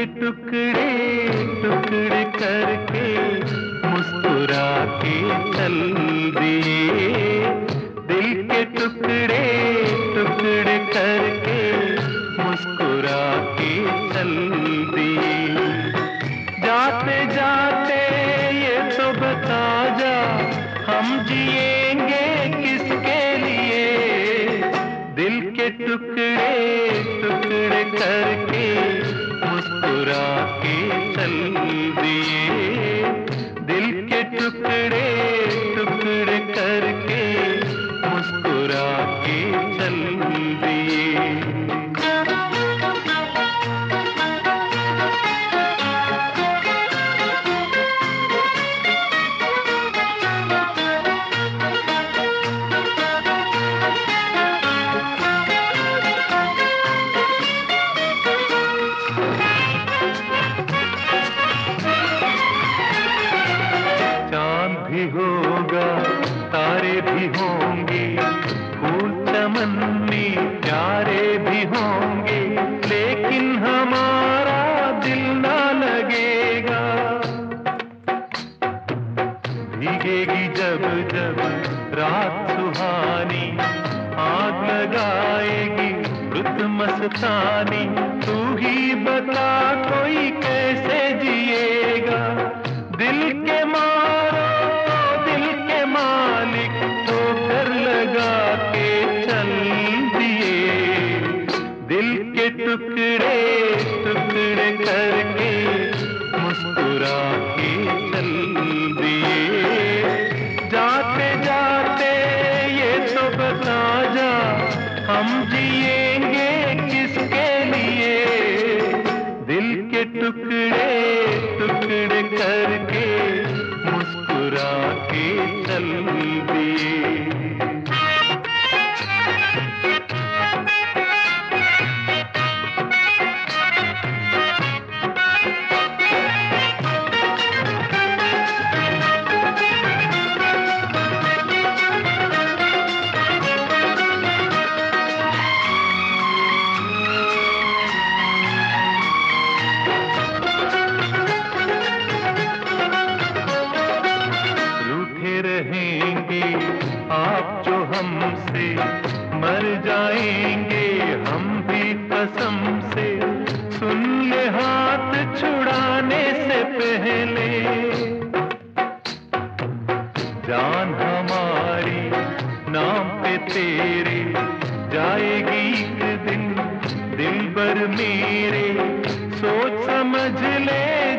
के टुकड़े टुकड़े करके मुस्कुरा के चल दिए। दिल के टुकड़े टुकड़े करके मुस्कुरा के चल दिए। जाते जाते ये तो बता जा, हम जिएंगे किसके लिए। दिल के टुकड़े टुकड़े करके मुस्कुरा के चल दिए। दिल के टुकड़े टुकड़े करके मुस्कुरा के चल दिए। भी होगा, तारे भी होंगे, फूल चमन में प्यारे भी होंगे, लेकिन हमारा दिल ना लगेगा। भीगेगी जब जब रात सुहानी, आग लगाएगी रुत मस्तानी। तू ही बता कोई कैसे जिएगा। दिल के मारो दिल के मालिक ठोकर लगा के चल दिए। दिल के टुकड़े टुकड़े करके मुस्कुरा के चल दिए। जाते जाते ये तो बता जा, हम जिएंगे किसके लिए। दिल के टुकड़े टुकड़े करके मुस्कुरा के चल दिए। रहेंगे आप जो हमसे, मर जाएंगे हम भी कसम से। सुन ले हाथ छुड़ाने से पहले, जान हमारी नाम पे तेरे जाएगी एक दिन दिल भर मेरे। सोच समझ ले